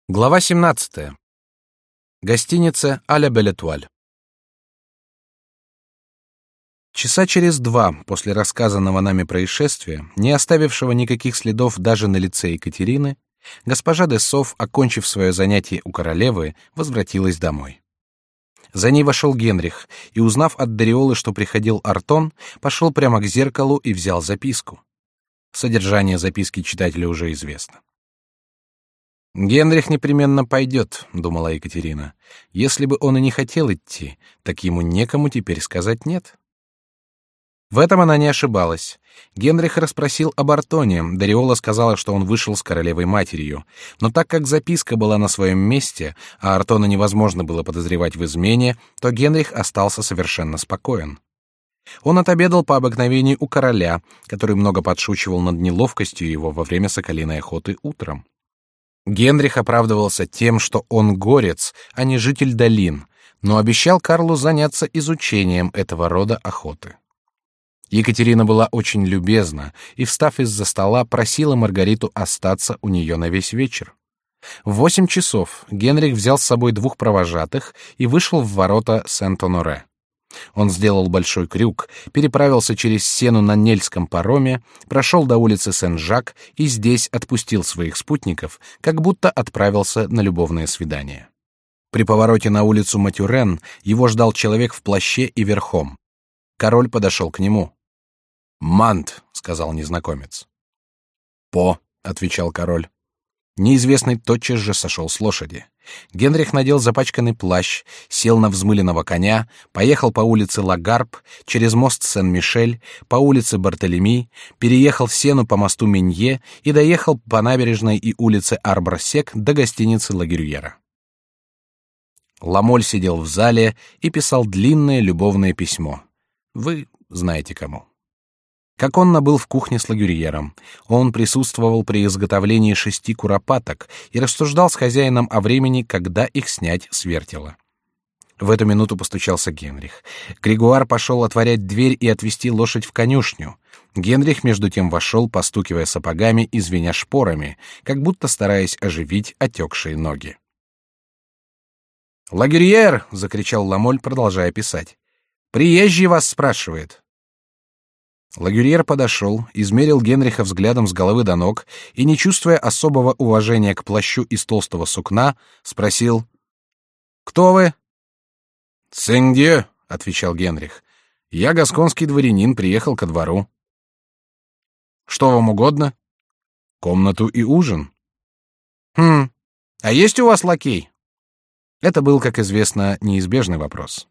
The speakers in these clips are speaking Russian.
Глава 17. Гостиница «А ля Бель Этуаль». Часа через два после рассказанного нами происшествия, не оставившего никаких следов даже на лице Екатерины, госпожа де Соф, окончив свое занятие у королевы, возвратилась домой. За ней вошел Генрих и, узнав от Дариолы, что приходил Артон, пошел прямо к зеркалу и взял записку. Содержание записки читателю уже известно. «Генрих непременно пойдет», — думала Екатерина. «Если бы он и не хотел идти, так ему некому теперь сказать «нет». В этом она не ошибалась. Генрих расспросил об Артоне, Дариола сказала, что он вышел с королевой-матерью, но так как записка была на своем месте, а Артона невозможно было подозревать в измене, то Генрих остался совершенно спокоен. Он отобедал по обыкновению у короля, который много подшучивал над неловкостью его во время соколиной охоты утром. Генрих оправдывался тем, что он горец, а не житель долин, но обещал Карлу заняться изучением этого рода охоты. Екатерина была очень любезна и, встав из-за стола, просила Маргариту остаться у нее на весь вечер. В 8 часов Генрих взял с собой 2 провожатых и вышел в ворота Сент-Оноре. Он сделал большой крюк, переправился через Сену на Нельском пароме, прошел до улицы Сен-Жак и здесь отпустил своих спутников, как будто отправился на любовное свидание. При повороте на улицу Матюрен его ждал человек в плаще и верхом. Король подошел к нему. «Мант», — сказал незнакомец. «По», — отвечал король. Неизвестный тотчас же сошел с лошади. Генрих надел запачканный плащ, сел на взмыленного коня, поехал по улице Лагарб, через мост Сен-Мишель, по улице Бартолеми, переехал Сену по мосту Менье и доехал по набережной и улице Арбор-Сек до гостиницы Лагрюера. Ламоль сидел в зале и писал длинное любовное письмо. Вы знаете кому. Коконна был в кухне с Лагрюером. Он присутствовал при изготовлении 6 куропаток и рассуждал с хозяином о времени, когда их снять с вертела. В эту минуту постучался Генрих. Григуар пошел отворять дверь и отвести лошадь в конюшню. Генрих между тем вошел, постукивая сапогами и звеня шпорами, как будто стараясь оживить отекшие ноги. «Лагрюер!» — закричал Ламоль, продолжая писать. «Приезжий вас спрашивает». Лагрюер подошел, измерил Генриха взглядом с головы до ног и, не чувствуя особого уважения к плащу из толстого сукна, спросил: «Кто вы?» «Сен-Дьё», — отвечал Генрих. «Я гасконский дворянин, приехал ко двору». «Что вам угодно?» «Комнату и ужин». «Хм, а есть у вас лакей?» Это был, как известно, неизбежный вопрос.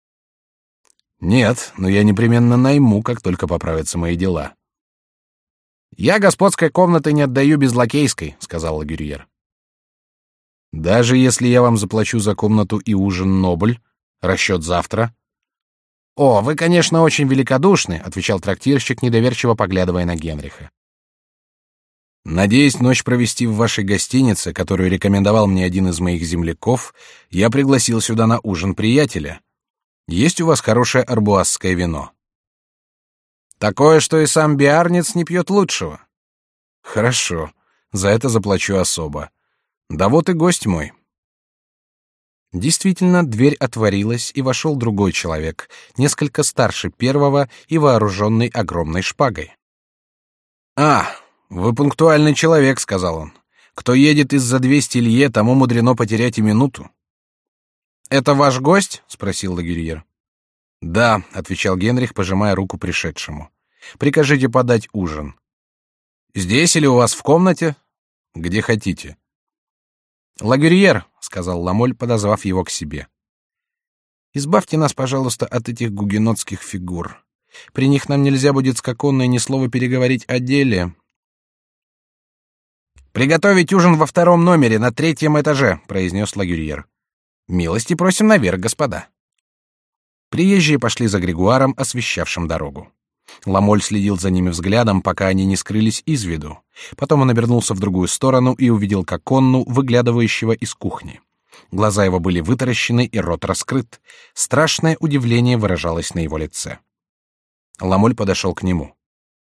«Нет, но я непременно найму, как только поправятся мои дела». «Я господской комнаты не отдаю без лакейской», — сказал Лагрюер. «Даже если я вам заплачу за комнату и ужин нобль, расчет завтра». «О, вы, конечно, очень великодушны», — отвечал трактирщик, недоверчиво поглядывая на Генриха. «Надеясь ночь провести в вашей гостинице, которую рекомендовал мне один из моих земляков, я пригласил сюда на ужин приятеля. Есть у вас хорошее арбуазское вино?» «Такое, что и сам биарнец не пьет лучшего». «Хорошо, за это заплачу особо. Да вот и гость мой». Действительно, дверь отворилась, и вошел другой человек, несколько старше первого и вооруженный огромной шпагой. «А, вы пунктуальный человек», — сказал он. «Кто едет из-за 200 лье, тому мудрено потерять и минуту». «Это ваш гость?» — спросил Лагрюер. «Да», — отвечал Генрих, пожимая руку пришедшему. «Прикажите подать ужин». «Здесь или у вас в комнате?» «Где хотите». «Лагрюер», — сказал Ламоль, подозвав его к себе. «Избавьте нас, пожалуйста, от этих гугенотских фигур. При них нам нельзя будет с Коконной ни слова переговорить о деле». «Приготовить ужин во 2-м номере на 3-м этаже», — произнес Лагрюер. «Милости просим наверх, господа». Приезжие пошли за Григуаром, освещавшим дорогу. Ламоль следил за ними взглядом, пока они не скрылись из виду. Потом он обернулся в другую сторону и увидел Коконну, выглядывающего из кухни. Глаза его были вытаращены и рот раскрыт. Страшное удивление выражалось на его лице. Ламоль подошел к нему.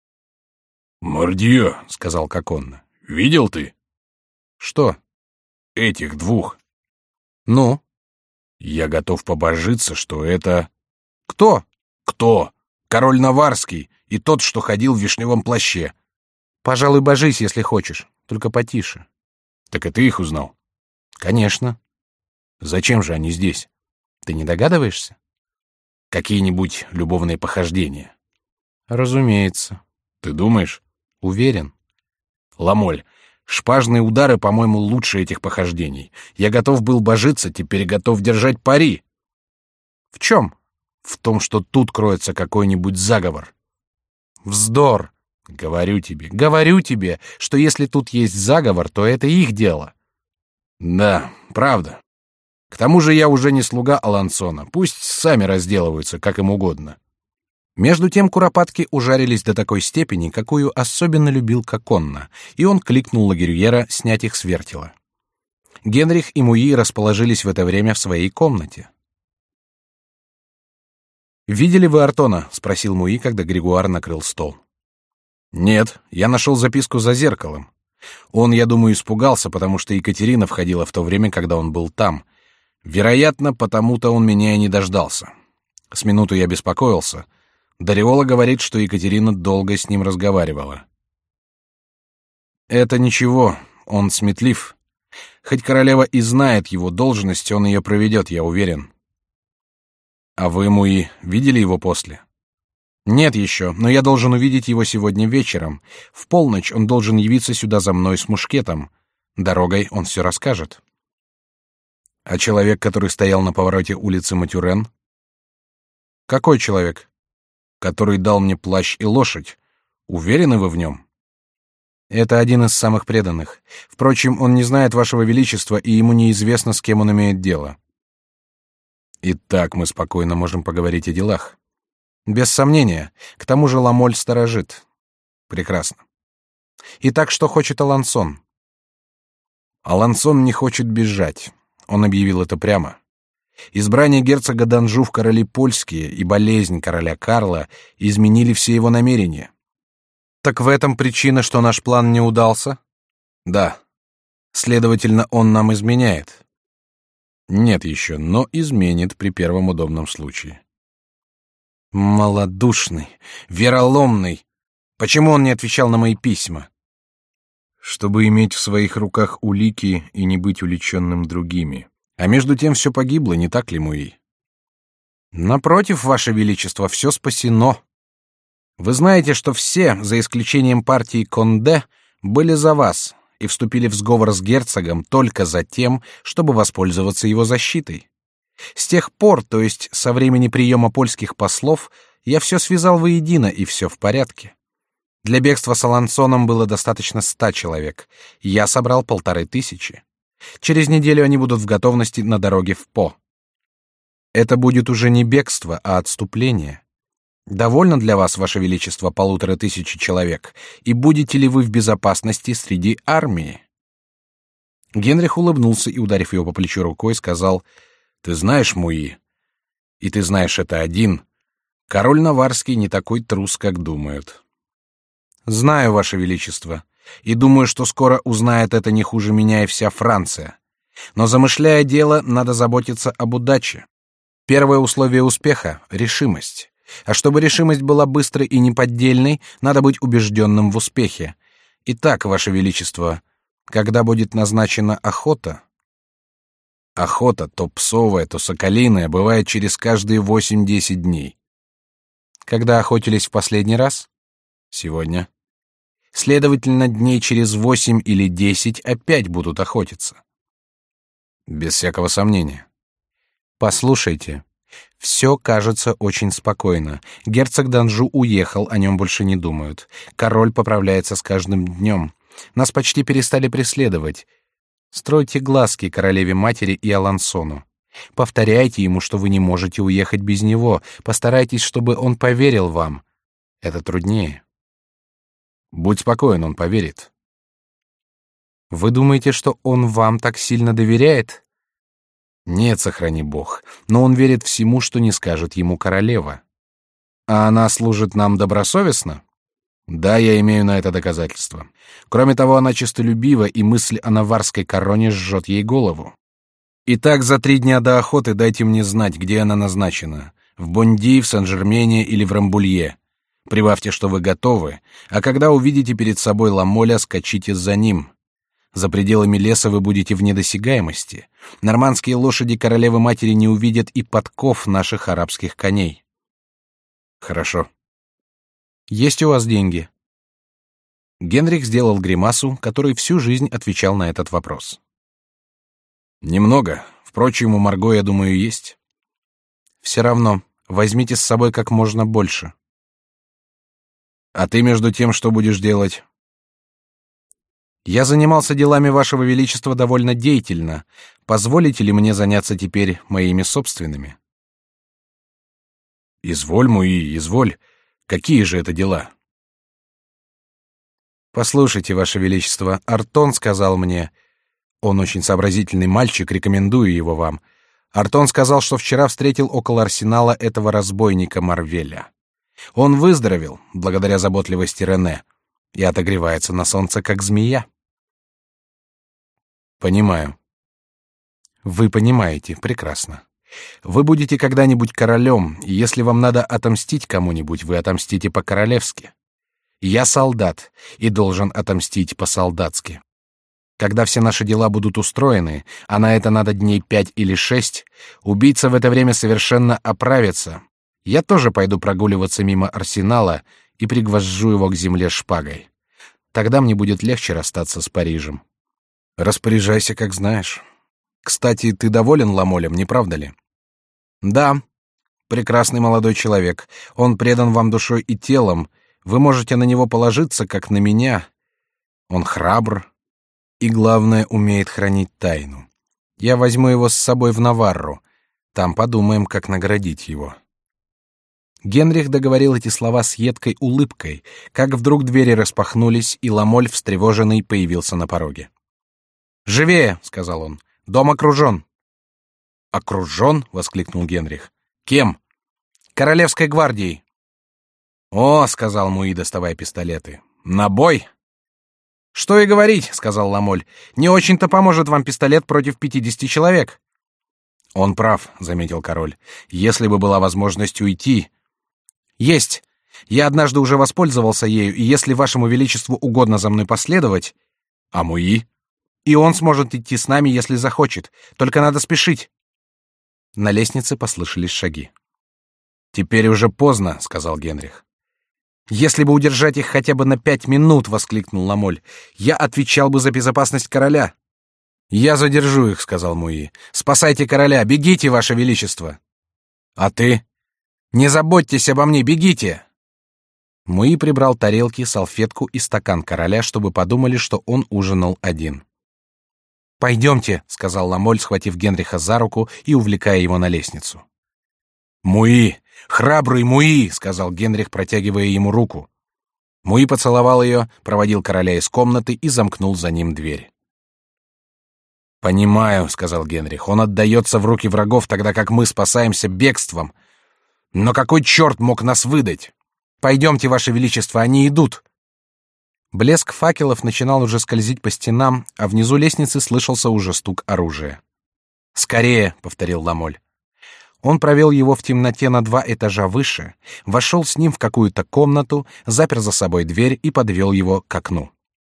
«Мордье», — сказал Коконна, — «видел ты?» «Что?» Этих двух. Ну? Я готов побожиться, что это... Кто? Кто? Король Наварский и тот, что ходил в вишневом плаще. Пожалуй, божись, если хочешь, только потише. Так и ты их узнал? Конечно. Зачем же они здесь? Ты не догадываешься? Какие-нибудь любовные похождения? Разумеется. Ты думаешь? Уверен. Ламоль, шпажные удары, по-моему, лучше этих похождений. Я готов был божиться, теперь готов держать пари. В чем? В том, что тут кроется какой-нибудь заговор. Вздор. Говорю тебе, что если тут есть заговор, то это их дело. Да, правда. К тому же я уже не слуга Алансона. Пусть сами разделываются, как им угодно. Между тем куропатки ужарились до такой степени, какую особенно любил Коконна, и он кликнул Лагерюера снять их с вертела. Генрих и Муи расположились в это время в своей комнате. «Видели вы Артона?» — спросил Муи, когда Григуар накрыл стол. «Нет, я нашел записку за зеркалом. Он, я думаю, испугался, потому что Екатерина входила в то время, когда он был там. Вероятно, потому-то он меня и не дождался. С минуту я беспокоился. Дариола говорит, что Екатерина долго с ним разговаривала. Это ничего, он сметлив. Хоть королева и знает его должность, он ее проведет, я уверен. А вы, Муи, видели его после?» «Нет еще, но я должен увидеть его сегодня вечером. В полночь он должен явиться сюда за мной с мушкетом. Дорогой он все расскажет». «А человек, который стоял на повороте улицы Матюрен?» «Какой человек?» «Который дал мне плащ и лошадь. Уверены вы в нем?» «Это один из самых преданных. Впрочем, он не знает вашего величества, и ему неизвестно, с кем он имеет дело». «Итак, мы спокойно можем поговорить о делах». «Без сомнения. К тому же Ламоль сторожит». «Прекрасно. Итак, что хочет Алансон?» «Алансон не хочет бежать. Он объявил это прямо. Избрание герцога Данжу в короли польские и болезнь короля Карла изменили все его намерения». «Так в этом причина, что наш план не удался?» «Да». «Следовательно, он нам изменяет?» «Нет еще, но изменит при первом удобном случае». «Малодушный, вероломный. Почему он не отвечал на мои письма?» «Чтобы иметь в своих руках улики и не быть уличенным другими. А между тем все погибло, не так ли, Муи?» «Напротив, ваше величество, все спасено. Вы знаете, что все, за исключением партии Конде, были за вас и вступили в сговор с герцогом только за тем, чтобы воспользоваться его защитой. С тех пор, то есть со времени приема польских послов, я все связал воедино, и все в порядке. Для бегства с Алансоном было достаточно 100 человек. Я собрал 1500. Через неделю они будут в готовности на дороге в По. Это будет уже не бегство, а отступление. Довольно для вас, ваше величество, 1500 человек, и будете ли вы в безопасности среди армии?» Генрих улыбнулся и, ударив его по плечу рукой, сказал: «Ты знаешь, Муи, и ты знаешь это один, король Наварский не такой трус, как думают». «Знаю, ваше величество, и думаю, что скоро узнает это не хуже меня и вся Франция. Но, замышляя дело, надо заботиться об удаче. Первое условие успеха — решимость. А чтобы решимость была быстрой и неподдельной, надо быть убежденным в успехе. Итак, ваше величество, когда будет назначена охота?» «Охота, то псовая, то соколиная, бывает через каждые 8-10 дней». «Когда охотились в последний раз?» «Сегодня». «Следовательно, дней через 8 или 10 опять будут охотиться». «Без всякого сомнения». «Послушайте, все кажется очень спокойно. Герцог Данжу уехал, о нем больше не думают. Король поправляется с каждым днем. Нас почти перестали преследовать. Стройте глазки королеве-матери и Алансону. Повторяйте ему, что вы не можете уехать без него. Постарайтесь, чтобы он поверил вам. Это труднее». «Будь спокоен, он поверит». «Вы думаете, что он вам так сильно доверяет?» «Нет, сохрани Бог, но он верит всему, что не скажет ему королева». «А она служит нам добросовестно?» Да, я имею на это доказательство. Кроме того, она честолюбива, и мысль о наварской короне жжет ей голову. Итак, за 3 дня до охоты дайте мне знать, где она назначена: в Бонди, в Сен-Жермене или в Рамбулье. Прибавьте, что вы готовы, а когда увидите перед собой Ламоля, скачите за ним. За пределами леса вы будете в недосягаемости. Нормандские лошади королевы-матери не увидят и подков наших арабских коней. Хорошо. Есть у вас деньги? Генрих сделал гримасу, который всю жизнь отвечал на этот вопрос. Немного. Впрочем, у Марго, я думаю, есть. Все равно, возьмите с собой как можно больше. А ты между тем что будешь делать? Я занимался делами вашего величества довольно деятельно. Позволите ли мне заняться теперь моими собственными? Изволь, Муи, изволь. Какие же это дела? Послушайте, ваше величество, Артон сказал мне, он очень сообразительный мальчик, рекомендую его вам. Артон сказал, что вчера встретил около арсенала этого разбойника Марвеля. Он выздоровел, благодаря заботливости Рене, и отогревается на солнце, как змея. Понимаю. Вы понимаете, прекрасно. Вы будете когда-нибудь королем, и если вам надо отомстить кому-нибудь, вы отомстите по-королевски. Я солдат и должен отомстить по-солдатски. Когда все наши дела будут устроены, а на это надо дней 5 или 6, убийца в это время совершенно оправится. Я тоже пойду прогуливаться мимо арсенала и пригвожжу его к земле шпагой. Тогда мне будет легче расстаться с Парижем. Распоряжайся, как знаешь. Кстати, ты доволен Ламолем, не правда ли? Да. Прекрасный молодой человек. Он предан вам душой и телом. Вы можете на него положиться, как на меня. Он храбр и, главное, умеет хранить тайну. Я возьму его с собой в Наварру. Там подумаем, как наградить его. Генрих договорил эти слова с едкой улыбкой, как вдруг двери распахнулись, и Ламоль, встревоженный, появился на пороге. «Живее!» — сказал он. «Дом окружен!» «Окружен?» — воскликнул Генрих. «Кем?» «Королевской гвардией!» «О!» — сказал Муи, доставая пистолеты. «На бой!» «Что и говорить!» — сказал Ламоль. «Не очень-то поможет вам пистолет против 50 человек!» «Он прав», — заметил король. «Если бы была возможность уйти...» «Есть! Я однажды уже воспользовался ею, и если вашему величеству угодно за мной последовать...» «А Муи?» «И он сможет идти с нами, если захочет. Только надо спешить!» На лестнице послышались шаги. «Теперь уже поздно», — сказал Генрих. «Если бы удержать их хотя бы на 5 минут», — воскликнул Ламоль, — «я отвечал бы за безопасность короля». «Я задержу их», — сказал Муи. «Спасайте короля, бегите, ваше величество». «А ты?» «Не заботьтесь обо мне, бегите». Муи прибрал тарелки, салфетку и стакан короля, чтобы подумали, что он ужинал один. «Пойдемте», — сказал Ламоль, схватив Генриха за руку и увлекая его на лестницу. «Муи! Храбрый Муи!» — сказал Генрих, протягивая ему руку. Муи поцеловал ее, проводил короля из комнаты и замкнул за ним дверь. «Понимаю», — сказал Генрих, — «он отдается в руки врагов, тогда как мы спасаемся бегством. Но какой черт мог нас выдать? Пойдемте, ваше величество, они идут». Блеск факелов начинал уже скользить по стенам, а внизу лестницы слышался уже стук оружия. «Скорее», — повторил Ламоль. Он провел его в темноте на 2 этажа выше, вошел с ним в какую-то комнату, запер за собой дверь и подвел его к окну.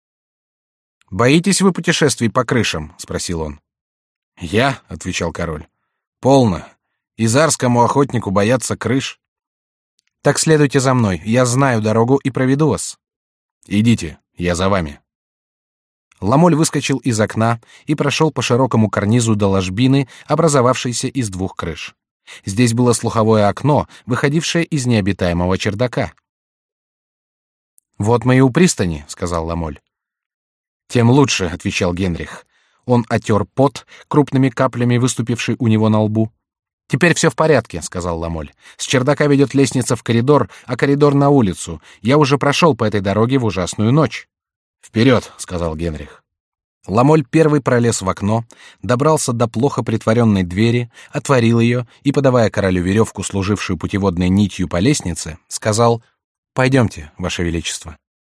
«Боитесь вы путешествий по крышам?» — спросил он. «Я?» — отвечал король. «Полно. Изарскому охотнику боятся крыш». «Так следуйте за мной, я знаю дорогу и проведу вас». «Идите, я за вами». Ламоль выскочил из окна и прошел по широкому карнизу до ложбины, образовавшейся из 2 крыш. Здесь было слуховое окно, выходившее из необитаемого чердака. «Вот мы и у пристани», — сказал Ламоль. «Тем лучше», — отвечал Генрих. Он отер пот, крупными каплями выступивший у него на лбу. «Теперь все в порядке», — сказал Ламоль. «С чердака ведет лестница в коридор, а коридор на улицу. Я уже прошел по этой дороге в ужасную ночь». «Вперед», — сказал Генрих. Ламоль первый пролез в окно, добрался до плохо притворенной двери, отворил ее и, подавая королю веревку, служившую путеводной нитью по лестнице, сказал: «Пойдемте, ваше величество».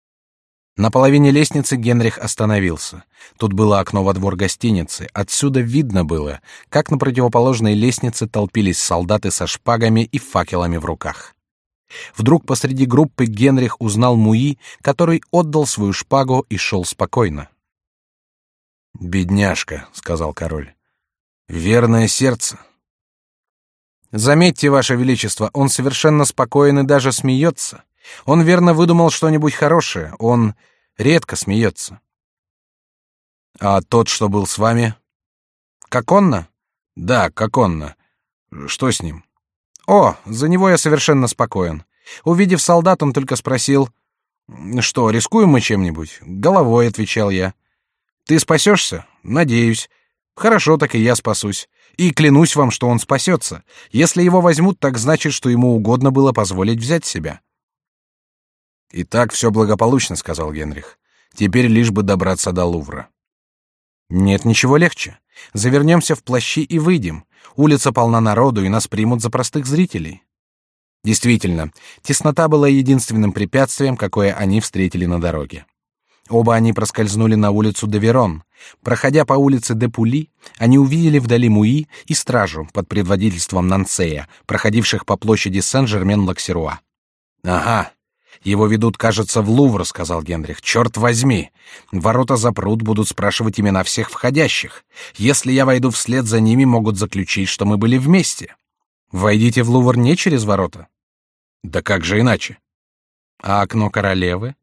На половине лестницы Генрих остановился. Тут было окно во двор гостиницы. Отсюда видно было, как на противоположной лестнице толпились солдаты со шпагами и факелами в руках. Вдруг посреди группы Генрих узнал Муи, который отдал свою шпагу и шел спокойно. «Бедняжка», — сказал король, — «верное сердце». «Заметьте, Ваше Величество, он совершенно спокоен и даже смеется. Он верно выдумал что-нибудь хорошее. Он редко смеется». «А тот, что был с вами?» «Коконно?» «Да, Коконно. Что с ним?» «О, за него я совершенно спокоен. Увидев солдат, он только спросил: что, рискуем мы чем-нибудь? Головой, отвечал я. Ты спасешься? Надеюсь. Хорошо, так и я спасусь. И клянусь вам, что он спасется. Если его возьмут, так значит, что ему угодно было позволить взять себя». «Итак, все благополучно», — сказал Генрих. «Теперь лишь бы добраться до Лувра». «Нет ничего легче. Завернемся в плащи и выйдем. Улица полна народу, и нас примут за простых зрителей». Действительно, теснота была единственным препятствием, какое они встретили на дороге. Оба они проскользнули на улицу де Верон. Проходя по улице де Пули, они увидели вдали Муи и стражу под предводительством Нансея, проходивших по площади Сен-Жермен-Лаксеруа. «Ага, его ведут, кажется, в Лувр», — сказал Генрих. «Черт возьми! Ворота запрут, будут спрашивать имена всех входящих. Если я войду вслед за ними, могут заключить, что мы были вместе. Войдите в Лувр не через ворота». «Да как же иначе?» «А окно королевы?»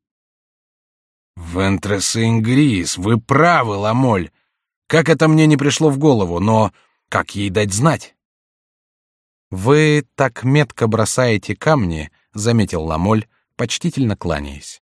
«Вентресингрис, вы правы, Ламоль. Как это мне не пришло в голову, но как ей дать знать?» «Вы так метко бросаете камни», — заметил Ламоль, почтительно кланяясь.